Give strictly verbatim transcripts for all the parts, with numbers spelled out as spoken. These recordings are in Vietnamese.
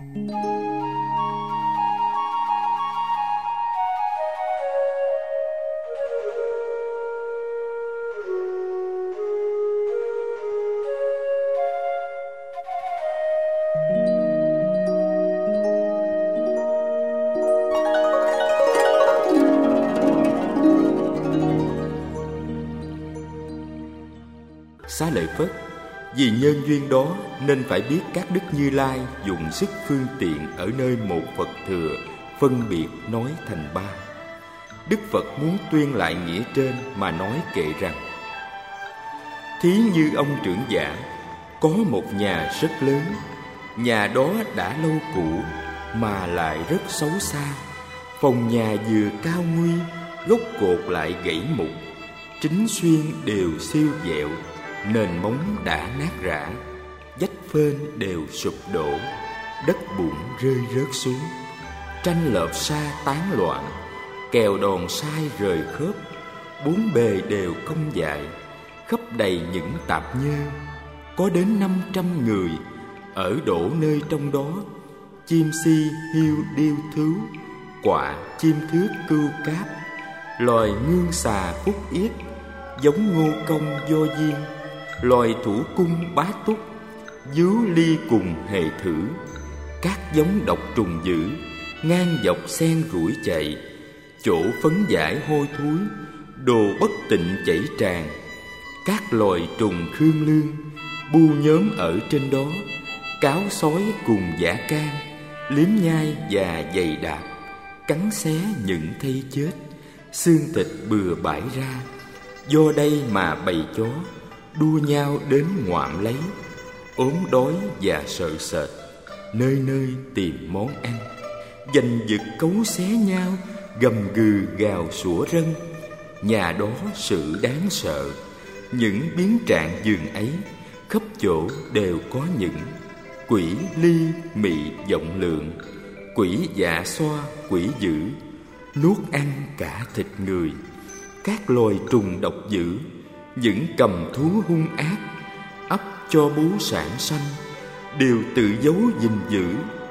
Xá Lợi Phất, vì nhân duyên đó nên phải biết các đức Như Lai dùng sức phương tiện ở nơi một Phật thừa phân biệt nói thành ba. Đức Phật muốn tuyên lại nghĩa trên mà nói kệ rằng: thí như ông trưởng giả, có một nhà rất lớn, nhà đó đã lâu cũ mà lại rất xấu xa. Phòng nhà vừa cao nguy, gốc cột lại gãy mục, chính xuyên đều siêu vẹo, nền móng đã nát rã, vách phên đều sụp đổ, đất bùn rơi rớt xuống, tranh lợp sa tán loạn, kèo đòn sai rời khớp, bốn bề đều cong dại, khắp đầy những tạp nhơ. Có đến năm trăm người ở đổ nơi trong đó, chim si hiu điêu thứu, quạ chim thước cưu cáp, loài ngương xà phúc yết, giống ngô công do diên, loài thủ cung bá túc, dứ ly cùng hề thử, các giống độc trùng dữ, ngang dọc sen rủi chạy, chỗ phấn giải hôi thối, đồ bất tịnh chảy tràn, các loài trùng khương lương, bu nhóm ở trên đó, cáo sói cùng dã can, liếm nhai và dày đạp, cắn xé những thây chết, xương thịt bừa bãi ra. Do đây mà bầy chó đua nhau đến ngoạm lấy, ốm đói và sợ sệt, nơi nơi tìm món ăn. Giành giật cấu xé nhau, gầm gừ gào sủa rân. Nhà đó sự đáng sợ, những biến trạng giường ấy, khắp chỗ đều có những quỷ ly mị vọng lượng, quỷ dạ xoa quỷ dữ, nuốt ăn cả thịt người. Các loài trùng độc dữ, những cầm thú hung ác, ấp cho bú sản sanh, đều tự giấu gìn giữ.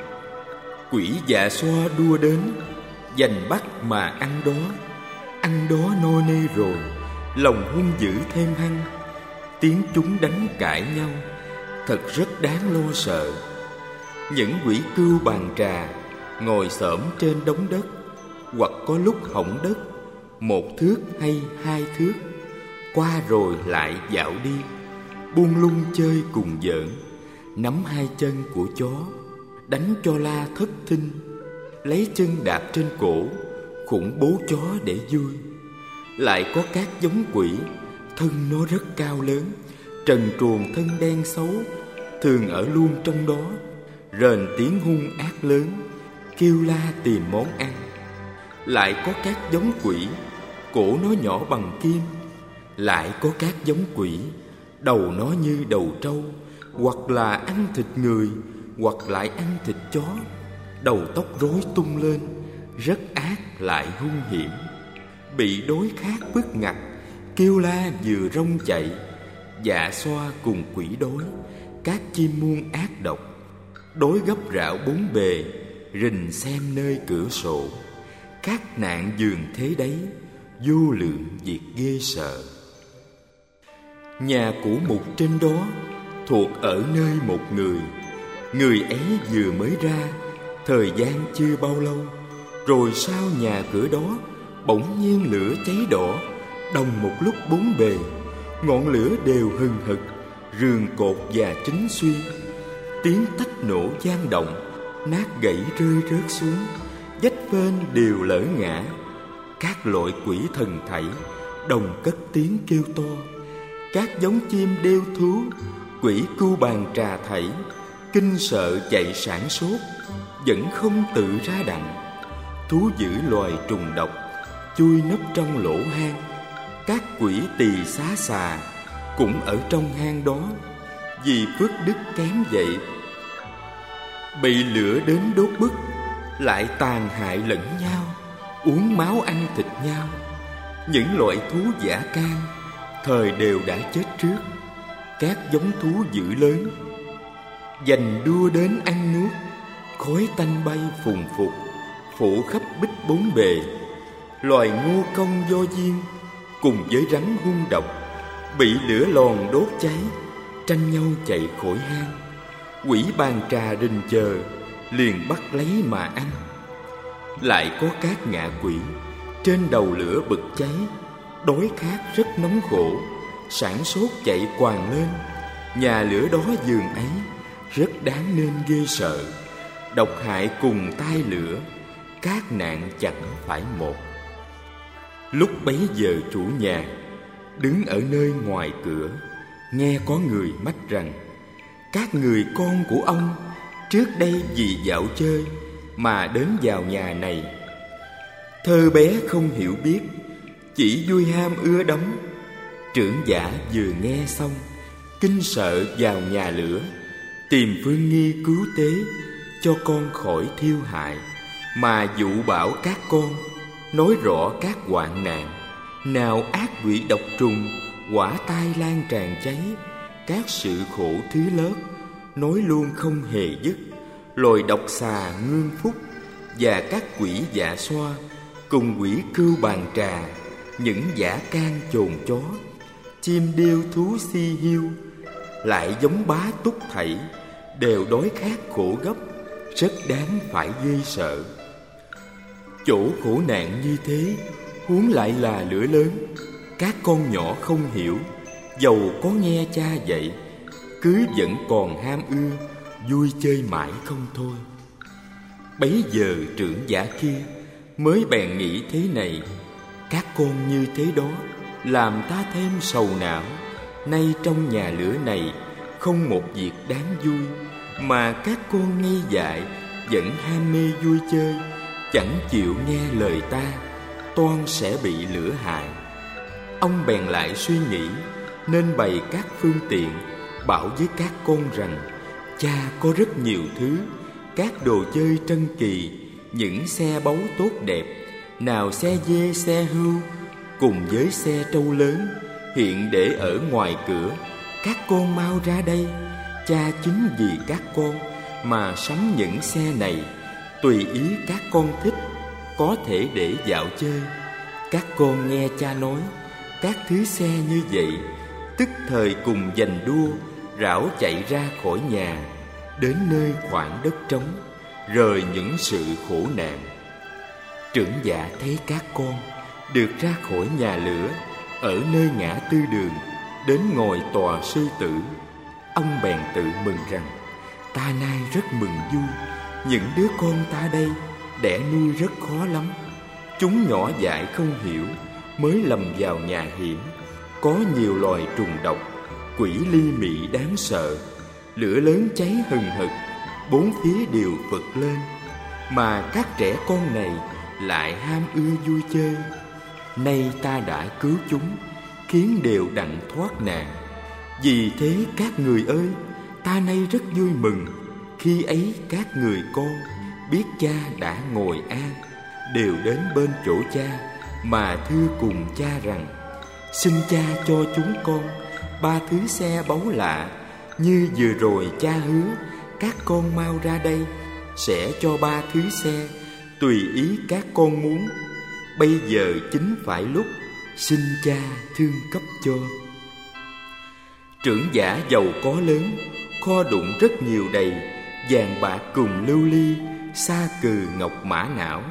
Quỷ dạ xoa đua đến, giành bắt mà ăn đó. Ăn đó no nê rồi, lòng hung dữ thêm hăng. Tiếng chúng đánh cãi nhau, thật rất đáng lo sợ. Những quỷ cưu bàn trà, ngồi xổm trên đống đất, hoặc có lúc hỏng đất, một thước hay hai thước, qua rồi lại dạo đi, buông lung chơi cùng giỡn, nắm hai chân của chó, đánh cho la thất thinh, lấy chân đạp trên cổ, khủng bố chó để vui. Lại có các giống quỷ, thân nó rất cao lớn, trần truồng thân đen xấu, thường ở luôn trong đó, rền tiếng hung ác lớn, kêu la tìm món ăn. Lại có các giống quỷ, cổ nó nhỏ bằng kim. Lại có các giống quỷ, đầu nó như đầu trâu, hoặc là ăn thịt người, hoặc lại ăn thịt chó, đầu tóc rối tung lên, rất ác lại hung hiểm. Bị đối khát bức ngặt, kêu la vừa rong chạy, dạ xoa cùng quỷ đối, các chim muôn ác độc, đối gấp rạo bốn bề, rình xem nơi cửa sổ. Các nạn giường thế đấy, vô lượng việc ghê sợ. Nhà cũ mục trên đó thuộc ở nơi một người. Người ấy vừa mới ra, thời gian chưa bao lâu, rồi sau nhà cửa đó bỗng nhiên lửa cháy đỏ, đồng một lúc bốn bề, ngọn lửa đều hừng hực, rường cột và chính xuyên. Tiếng tách nổ vang động, nát gãy rơi rớt xuống, vách phên đều lỡ ngã. Các loại quỷ thần thảy đồng cất tiếng kêu to. Các giống chim đêu thú, quỷ cưu bàn trà thảy, kinh sợ chạy sản sốt, vẫn không tự ra đặng. Thú dữ loài trùng độc, chui nấp trong lỗ hang. Các quỷ tỳ xá xà cũng ở trong hang đó, vì phước đức kém vậy, bị lửa đến đốt bức, lại tàn hại lẫn nhau, uống máu ăn thịt nhau. Những loại thú dã can thời đều đã chết trước. Các giống thú dữ lớn giành đua đến ăn nuốt, khói tanh bay phùng phục, phủ khắp bích bốn bề. Loài ngô công do diên cùng với rắn hung độc, bị lửa lòn đốt cháy, tranh nhau chạy khỏi hang. Quỷ bàn trà rình chờ, liền bắt lấy mà ăn. Lại có các ngạ quỷ trên đầu lửa bực cháy, đói khát rất nóng khổ, sảng sốt chạy quàng lên. Nhà lửa đó giường ấy rất đáng nên ghê sợ, độc hại cùng tai lửa, các nạn chẳng phải một. Lúc bấy giờ chủ nhà đứng ở nơi ngoài cửa, nghe có người mách rằng các người con của ông trước đây vì dạo chơi mà đến vào nhà này. Thơ bé không hiểu biết, chỉ vui ham ưa đóng. Trưởng giả vừa nghe xong, kinh sợ vào nhà lửa, tìm phương nghi cứu tế cho con khỏi thiêu hại, mà dụ bảo các con nói rõ các hoạn nạn, nào ác quỷ độc trùng, hỏa tai lan tràn cháy, các sự khổ thứ lớp nói luôn không hề dứt. Loài độc xà ngương phúc và các quỷ dạ xoa cùng quỷ cưu bàn trà, những dã can chồn chó, chim điêu thú si hiu, lại giống bá túc thảy, đều đói khát khổ gấp, rất đáng phải ghê sợ. Chỗ khổ nạn như thế, huống lại là lửa lớn, các con nhỏ không hiểu, dầu có nghe cha dạy, cứ vẫn còn ham ưa, vui chơi mãi không thôi. Bấy giờ trưởng giả kia mới bèn nghĩ thế này: các con như thế đó làm ta thêm sầu não. Nay trong nhà lửa này không một việc đáng vui, mà các con ngây dại vẫn ham mê vui chơi, chẳng chịu nghe lời ta, toan sẽ bị lửa hại. Ông bèn lại suy nghĩ, nên bày các phương tiện, bảo với các con rằng cha có rất nhiều thứ, các đồ chơi trân kỳ, những xe báu tốt đẹp, nào xe dê xe hươu cùng với xe trâu lớn, hiện để ở ngoài cửa. Các con mau ra đây, cha chính vì các con mà sắm những xe này, tùy ý các con thích, có thể để dạo chơi. Các con nghe cha nói, các thứ xe như vậy tức thời cùng giành đua, rảo chạy ra khỏi nhà, đến nơi khoảng đất trống, rời những sự khổ nạn. Trưởng giả thấy các con được ra khỏi nhà lửa, ở nơi ngã tư đường, đến ngồi tòa sư tử. Ông bèn tự mừng rằng ta nay rất mừng vui, những đứa con ta đây đẻ nuôi rất khó lắm. Chúng nhỏ dại không hiểu, mới lầm vào nhà hiểm, có nhiều loài trùng độc, quỷ ly mị đáng sợ. Lửa lớn cháy hừng hực, bốn phía đều phật lên, mà các trẻ con này lại ham ưa vui chơi. Nay ta đã cứu chúng, khiến đều đặng thoát nạn. Vì thế các người ơi, ta nay rất vui mừng. Khi ấy các người con biết cha đã ngồi an, đều đến bên chỗ cha mà thưa cùng cha rằng: xin cha cho chúng con ba thứ xe báu lạ, như vừa rồi cha hứa. Các con mau ra đây, sẽ cho ba thứ xe, tùy ý các con muốn. Bây giờ chính phải lúc, xin cha thương cấp cho. Trưởng giả giàu có lớn, kho đụng rất nhiều đầy, vàng bạc cùng lưu ly, sa cừ ngọc mã não.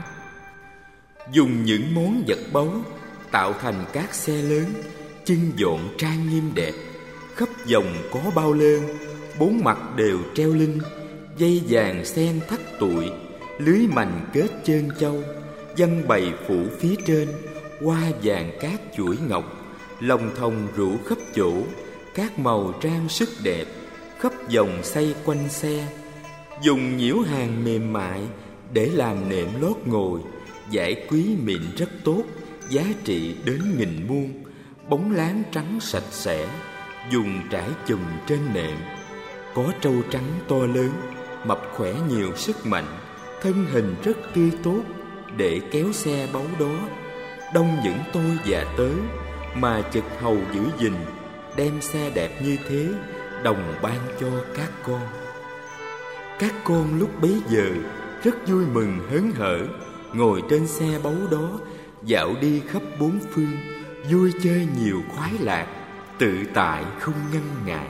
Dùng những món vật báu tạo thành các xe lớn, chưng dọn trang nghiêm đẹp. Khắp vòng có bao lơn, bốn mặt đều treo linh, dây vàng sen thắt tụi, lưới mành kết trơn châu, văn bày phủ phía trên, hoa vàng cát chuỗi ngọc, lòng thòng rủ khắp chỗ, các màu trang sức đẹp, khắp vòng xây quanh xe. Dùng nhiễu hàng mềm mại để làm nệm lót ngồi, vải quý mịn rất tốt, giá trị đến nghìn muôn. Bóng láng trắng sạch sẽ, dùng trải chùm trên nệm. Có trâu trắng to lớn, mập khỏe nhiều sức mạnh, thân hình rất tươi tốt, để kéo xe báu đó. Đông những tôi già tới, mà trực hầu giữ gìn, đem xe đẹp như thế đồng ban cho các con. Các con lúc bấy giờ rất vui mừng hớn hở, ngồi trên xe báu đó, dạo đi khắp bốn phương, vui chơi nhiều khoái lạc, tự tại không ngăn ngại.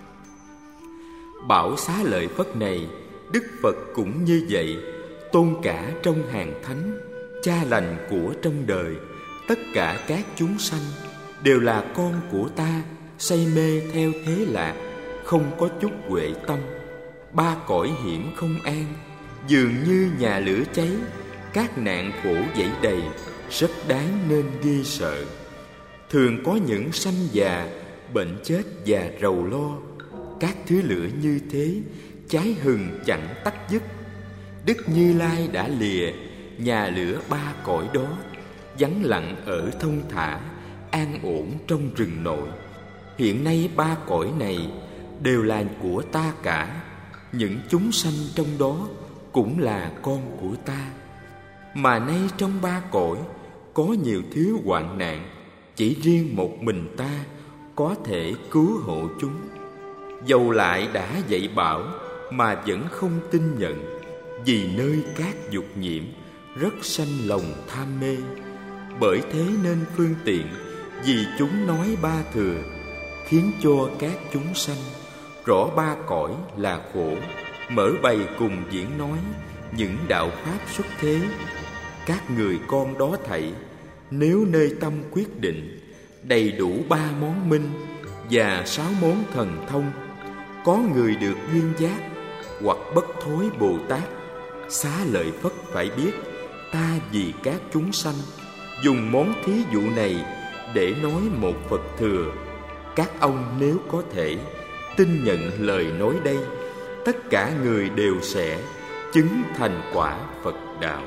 Bảo Xá Lợi Phất này, Đức Phật cũng như vậy, tôn cả trong hàng thánh, cha lành của trong đời. Tất cả các chúng sanh đều là con của ta, say mê theo thế lạc, không có chút huệ tâm. Ba cõi hiểm không an, dường như nhà lửa cháy, các nạn khổ dẫy đầy, rất đáng nên ghê sợ. Thường có những sanh già, bệnh chết và rầu lo. Các thứ lửa như thế, cháy hừng chẳng tắt dứt. Đức Như Lai đã lìa nhà lửa ba cõi đó, vắng lặng ở thông thả, an ổn trong rừng nội. Hiện nay ba cõi này đều là của ta cả, những chúng sanh trong đó cũng là con của ta. Mà nay trong ba cõi có nhiều thiếu hoạn nạn, chỉ riêng một mình ta có thể cứu hộ chúng. Dầu lại đã dạy bảo mà vẫn không tin nhận, vì nơi các dục nhiễm rất sanh lòng tham mê. Bởi thế nên phương tiện vì chúng nói ba thừa, khiến cho các chúng sanh rõ ba cõi là khổ, mở bày cùng diễn nói những đạo pháp xuất thế. Các người con đó thảy, nếu nơi tâm quyết định, đầy đủ ba món minh và sáu món thần thông, có người được duyên giác hoặc bất thối Bồ Tát, Xá Lợi Phất phải biết ta vì các chúng sanh dùng món thí dụ này để nói một Phật thừa. Các ông nếu có thể tin nhận lời nói đây, tất cả người đều sẽ chứng thành quả Phật đạo.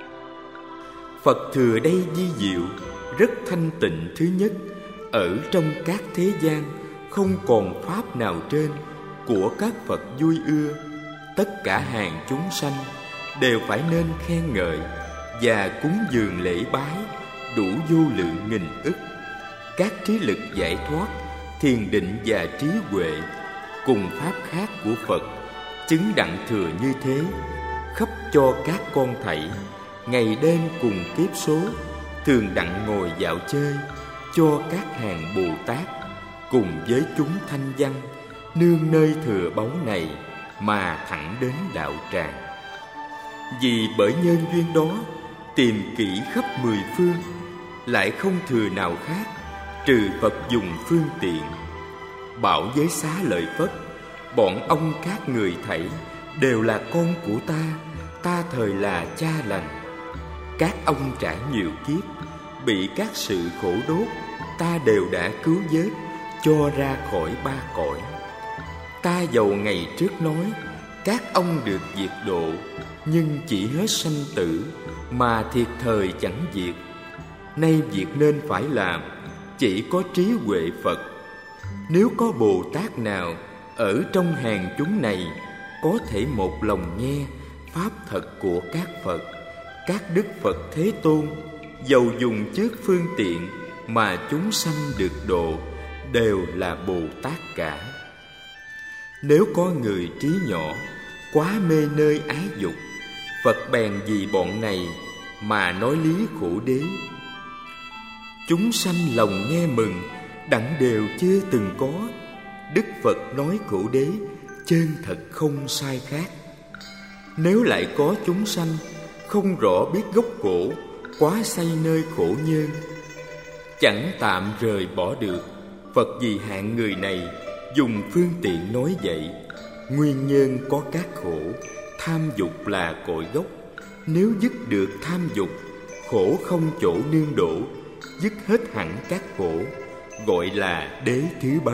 Phật thừa đây vi diệu, rất thanh tịnh. Thứ nhất, ở trong các thế gian không còn pháp nào trên của các Phật vui ưa. Tất cả hàng chúng sanh đều phải nên khen ngợi và cúng dường lễ bái đủ vô lượng nghìn ức. Các trí lực giải thoát, thiền định và trí huệ cùng pháp khác của Phật chứng đặng thừa như thế, khắp cho các con thảy, ngày đêm cùng kiếp số, thường đặng ngồi dạo chơi, cho các hàng Bồ Tát cùng với chúng thanh văn nương nơi thừa báu này mà thẳng đến đạo tràng. Vì bởi nhân duyên đó, tìm kỹ khắp mười phương, lại không thừa nào khác trừ Phật dùng phương tiện. Bảo với Xá Lợi Phất, bọn ông các người thảy đều là con của ta, ta thời là cha lành. Các ông trải nhiều kiếp, bị các sự khổ đốt, ta đều đã cứu vớt, cho ra khỏi ba cõi. Ta dầu ngày trước nói, các ông được diệt độ, nhưng chỉ hết sanh tử, mà thiệt thời chẳng diệt. Nay việc nên phải làm, chỉ có trí huệ Phật. Nếu có Bồ Tát nào ở trong hàng chúng này có thể một lòng nghe pháp thật của các Phật, các Đức Phật Thế Tôn, dầu dùng trước phương tiện mà chúng sanh được độ, đều là Bồ Tát cả. Nếu có người trí nhỏ, quá mê nơi ái dục, Phật bèn vì bọn này mà nói lý khổ đế. Chúng sanh lòng nghe mừng, đặng đều chưa từng có. Đức Phật nói khổ đế, chân thật không sai khác. Nếu lại có chúng sanh không rõ biết gốc khổ, quá say nơi khổ nhân, chẳng tạm rời bỏ được, Phật vì hạng người này dùng phương tiện nói vậy. Nguyên nhân có các khổ, tham dục là cội gốc. Nếu dứt được tham dục, khổ không chỗ nương đổ, dứt hết hẳn các khổ, gọi là đế thứ ba.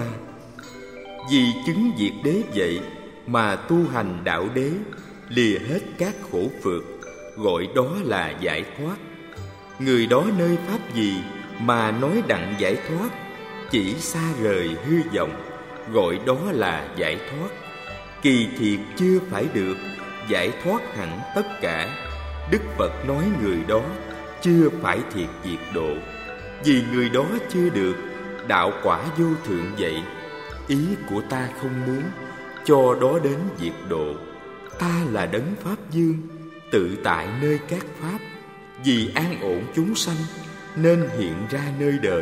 Vì chứng diệt đế vậy mà tu hành đạo đế, lìa hết các khổ phược, gọi đó là giải thoát. Người đó nơi pháp gì mà nói đặng giải thoát, chỉ xa rời hư vọng, gọi đó là giải thoát. Kỳ thiệt chưa phải được giải thoát hẳn tất cả. Đức Phật nói người đó chưa phải thiệt diệt độ, vì người đó chưa được đạo quả vô thượng vậy. Ý của ta không muốn cho đó đến diệt độ, Ta là đấng Pháp Dương, tự tại nơi các Pháp, vì an ổn chúng sanh nên hiện ra nơi đời.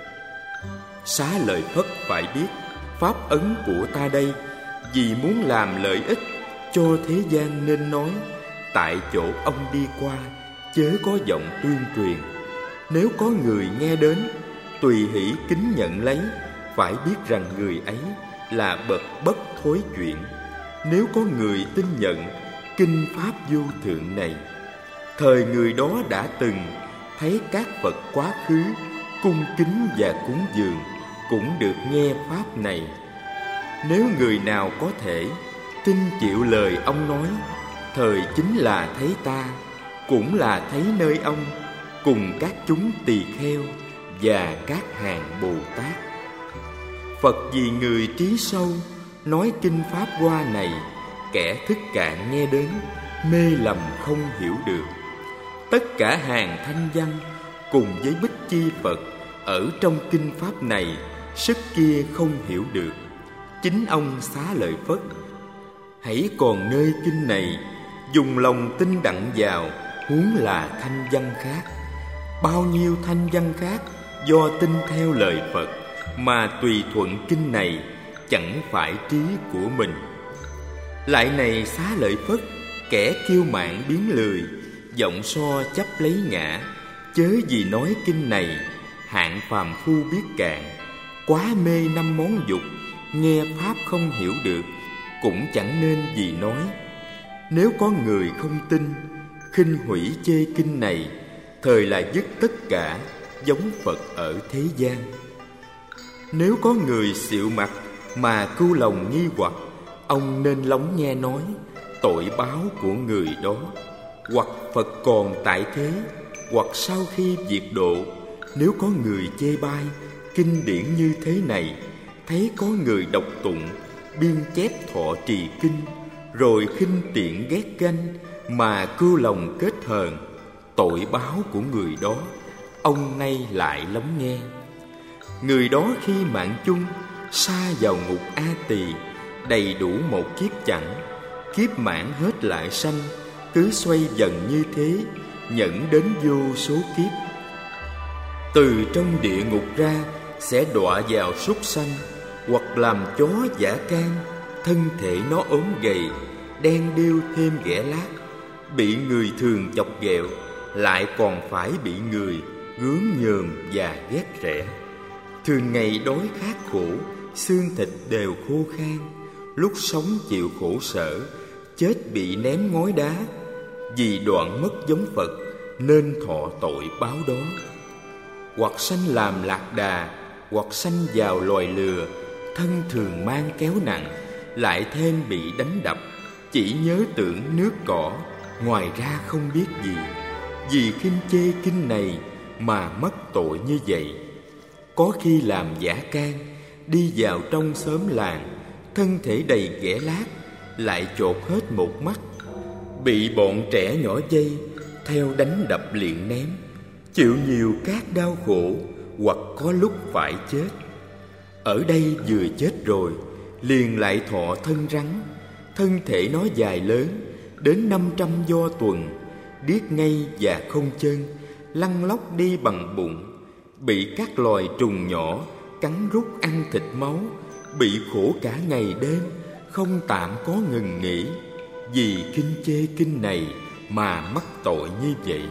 Xá Lợi Phất phải biết, pháp ấn của ta đây, vì muốn làm lợi ích cho thế gian nên nói, tại chỗ ông đi qua, chớ có giọng tuyên truyền. Nếu có người nghe đến, tùy hỷ kính nhận lấy, phải biết rằng người ấy là bậc bất thối chuyện. Nếu có người tin nhận kinh pháp vô thượng này, thời người đó đã từng thấy các Phật quá khứ cung kính và cúng dường, cũng được nghe pháp này. Nếu người nào có thể tin chịu lời ông nói, thời chính là thấy ta, cũng là thấy nơi ông, cùng các chúng tỳ kheo và các hàng Bồ Tát. Phật vì người trí sâu nói kinh pháp hoa này, kẻ thức cạn nghe đến mê lầm không hiểu được. Tất cả hàng thanh văn cùng với bích chi Phật ở trong kinh pháp này, sức kia không hiểu được. Chính ông Xá Lợi Phất hãy còn nơi kinh này dùng lòng tin đặng vào, huống là thanh văn khác. Bao nhiêu thanh văn khác do tin theo lời Phật mà tùy thuận kinh này, chẳng phải trí của mình. Lại này Xá Lợi Phất, kẻ kiêu mạn biến lười, giọng so chấp lấy ngã, chớ vì nói kinh này, hạng phàm phu biết cạn, quá mê năm món dục, nghe pháp không hiểu được, cũng chẳng nên vì nói. Nếu có người không tin, khinh hủy chê kinh này, thời là dứt tất cả, giống Phật ở thế gian. Nếu có người xịu mặt mà cưu lòng nghi hoặc, ông nên lắng nghe nói tội báo của người đó. Hoặc Phật còn tại thế, hoặc sau khi diệt độ, nếu có người chê bai kinh điển như thế này, thấy có người đọc tụng, biên chép thọ trì kinh, rồi khinh tiện ghét ganh mà cưu lòng kết hờn, tội báo của người đó, ông nay lại lắng nghe. Người đó khi mạng chung sa vào ngục A Tỳ, đầy đủ một kiếp chẳng, kiếp mãn hết lại sanh, cứ xoay dần như thế, nhẫn đến vô số kiếp. Từ trong địa ngục ra sẽ đọa vào súc sanh, hoặc làm chó dã can, thân thể nó ốm gầy, đen đêu thêm ghẻ lát, bị người thường chọc ghẹo, lại còn phải bị người gớm nhờm và ghét rẻ. Thường ngày đói khát khổ, xương thịt đều khô khan, lúc sống chịu khổ sở, chết bị ném ngói đá, vì đoạn mất giống Phật nên thọ tội báo đó. Hoặc sanh làm lạc đà, hoặc sanh vào loài lừa, thân thường mang kéo nặng, lại thêm bị đánh đập, chỉ nhớ tưởng nước cỏ, ngoài ra không biết gì. Vì khinh chê kinh này mà mất tội như vậy. Có khi làm giả can, đi vào trong xóm làng, thân thể đầy ghẻ lát, lại chột hết một mắt, bị bọn trẻ nhỏ dây theo đánh đập liền ném, chịu nhiều các đau khổ, hoặc có lúc phải chết. Ở đây vừa chết rồi, liền lại thọ thân rắn, thân thể nó dài lớn đến năm trăm do tuần, điếc ngay và không chân, lăn lóc đi bằng bụng, bị các loài trùng nhỏ cắn rút ăn thịt máu, bị khổ cả ngày đêm, không tạm có ngừng nghỉ. Vì kinh chê kinh này mà mắc tội như vậy.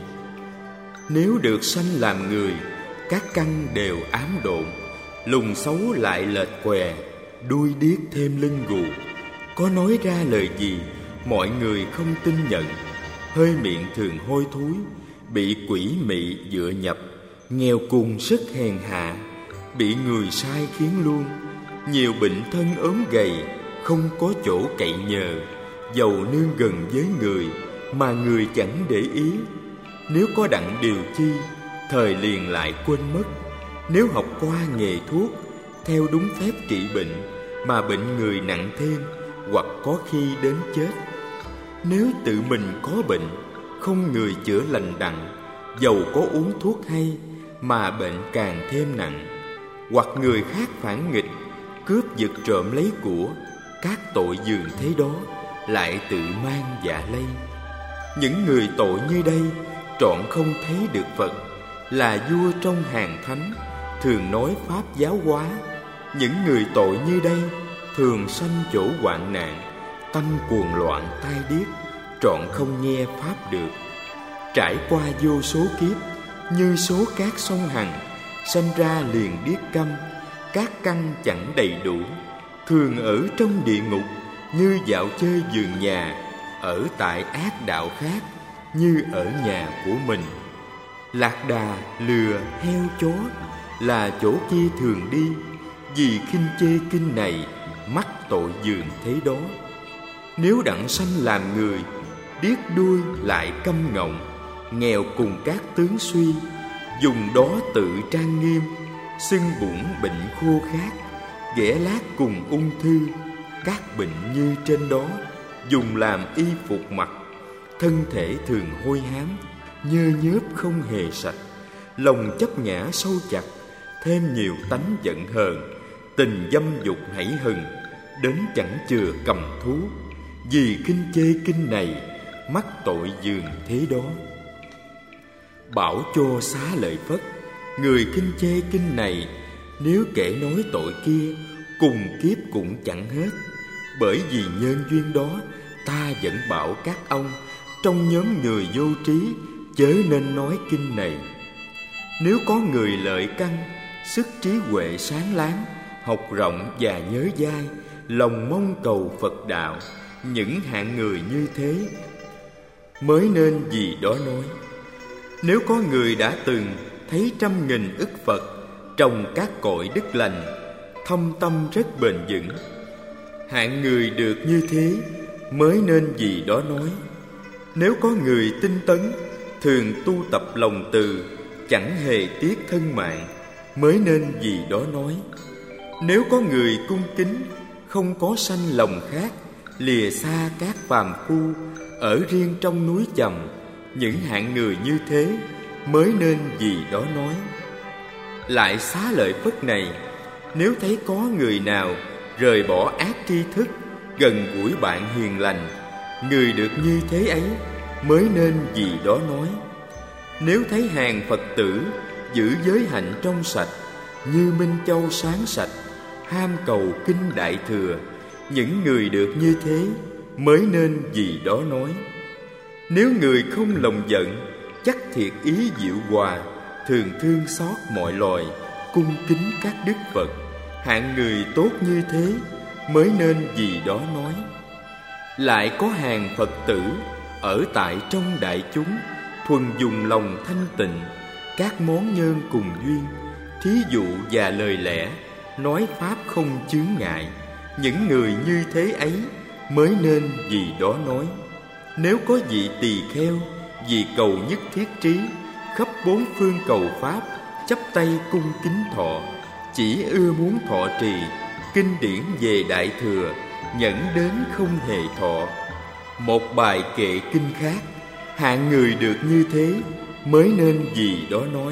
Nếu được sanh làm người, các căn đều ám độn, lùng xấu lại lệch què, đuôi điếc thêm lưng gù, có nói ra lời gì mọi người không tin nhận, hơi miệng thường hôi thối, bị quỷ mị dựa nhập, nghèo cùng sức hèn hạ, bị người sai khiến luôn, nhiều bệnh thân ốm gầy, không có chỗ cậy nhờ, giàu nương gần với người mà người chẳng để ý. Nếu có đặng điều chi, thời liền lại quên mất. Nếu học qua nghề thuốc, theo đúng phép trị bệnh, mà bệnh người nặng thêm, hoặc có khi đến chết. Nếu tự mình có bệnh, không người chữa lành đặng, dầu có uống thuốc hay, mà bệnh càng thêm nặng. Hoặc người khác phản nghịch, cướp giật trộm lấy của, các tội dường thế đó, lại tự mang dạ lây. Những người tội như đây trọn không thấy được Phật, là vua trong hàng thánh, thường nói pháp giáo hóa. Những người tội như đây thường sanh chỗ hoạn nạn, tâm cuồng loạn tai điếc, trọn không nghe pháp được. Trải qua vô số kiếp, như số cát sông Hằng, sanh ra liền điếc câm, các căn chẳng đầy đủ. Thường ở trong địa ngục, như dạo chơi vườn nhà, ở tại ác đạo khác, như ở nhà của mình. Lạc đà, lừa, heo, chó là chỗ kia thường đi, vì khinh chê kinh này, mắc tội dường thế đó. Nếu đặng sanh làm người, điếc đuôi lại câm ngọng, nghèo cùng các tướng suy, dùng đó tự trang nghiêm, sưng bụng bệnh khô khát, ghẻ lát cùng ung thư, các bệnh như trên đó, dùng làm y phục mặc. Thân thể thường hôi hám, nhơ nhớp không hề sạch, lòng chấp ngã sâu chặt, thêm nhiều tánh giận hờn, tình dâm dục hãy hừng, đến chẳng chừa cầm thú. Vì khinh chê kinh này, mắc tội dường thế đó. Bảo cho Xá Lợi Phất, người khinh chê kinh này, nếu kẻ nói tội kia, cùng kiếp cũng chẳng hết. Bởi vì nhân duyên đó, ta vẫn bảo các ông, trong nhóm người vô trí, chớ nên nói kinh này. Nếu có người lợi căn, sức trí huệ sáng láng, học rộng và nhớ dai, lòng mong cầu Phật đạo, những hạng người như thế mới nên vì đó nói. Nếu có người đã từng thấy trăm nghìn ức Phật trồng các cội đức lành, thâm tâm rất bền vững, hạng người được như thế mới nên vì đó nói. Nếu có người tinh tấn, thường tu tập lòng từ, chẳng hề tiếc thân mạng, mới nên vì đó nói. Nếu có người cung kính, không có sanh lòng khác, lìa xa các phàm phu, ở riêng trong núi trầm, những hạng người như thế mới nên vì đó nói. Lại Xá Lợi Phất này, nếu thấy có người nào rời bỏ ác tri thức, gần gũi bạn hiền lành, người được như thế ấy mới nên vì đó nói. Nếu thấy hàng Phật tử giữ giới hạnh trong sạch, như Minh Châu sáng sạch, ham cầu kinh Đại Thừa, những người được như thế mới nên vì đó nói. Nếu người không lòng giận, chắc thiệt ý dịu hòa, thường thương xót mọi loài, cung kính các đức Phật, hạng người tốt như thế mới nên vì đó nói. Lại có hàng Phật tử ở tại trong đại chúng, thuần dùng lòng thanh tịnh, các món nhân cùng duyên, thí dụ và lời lẽ, nói pháp không chướng ngại, những người như thế ấy mới nên vì đó nói. Nếu có vị tỳ kheo vì cầu nhất thiết trí, khắp bốn phương cầu pháp, chắp tay cung kính thọ, chỉ ưa muốn thọ trì kinh điển về Đại Thừa, nhẫn đến không hề thọ một bài kệ kinh khác, hạng người được như thế mới nên vì đó nói.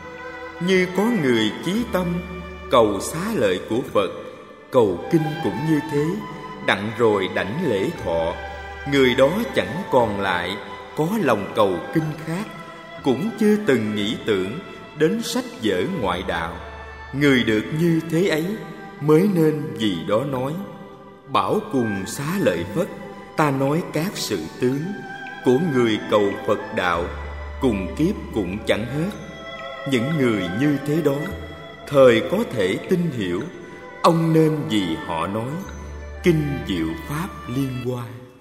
Như có người chí tâm cầu xá lợi của Phật, cầu kinh cũng như thế, đặng rồi đảnh lễ thọ, người đó chẳng còn lại có lòng cầu kinh khác, cũng chưa từng nghĩ tưởng đến sách vở ngoại đạo. Người được như thế ấy mới nên vì đó nói. Bảo cùng Xá Lợi Phất, ta nói các sự tướng của người cầu Phật đạo, cùng kiếp cũng chẳng hết. Những người như thế đó, thời có thể tin hiểu, ông nên vì họ nói kinh diệu pháp liên hoa.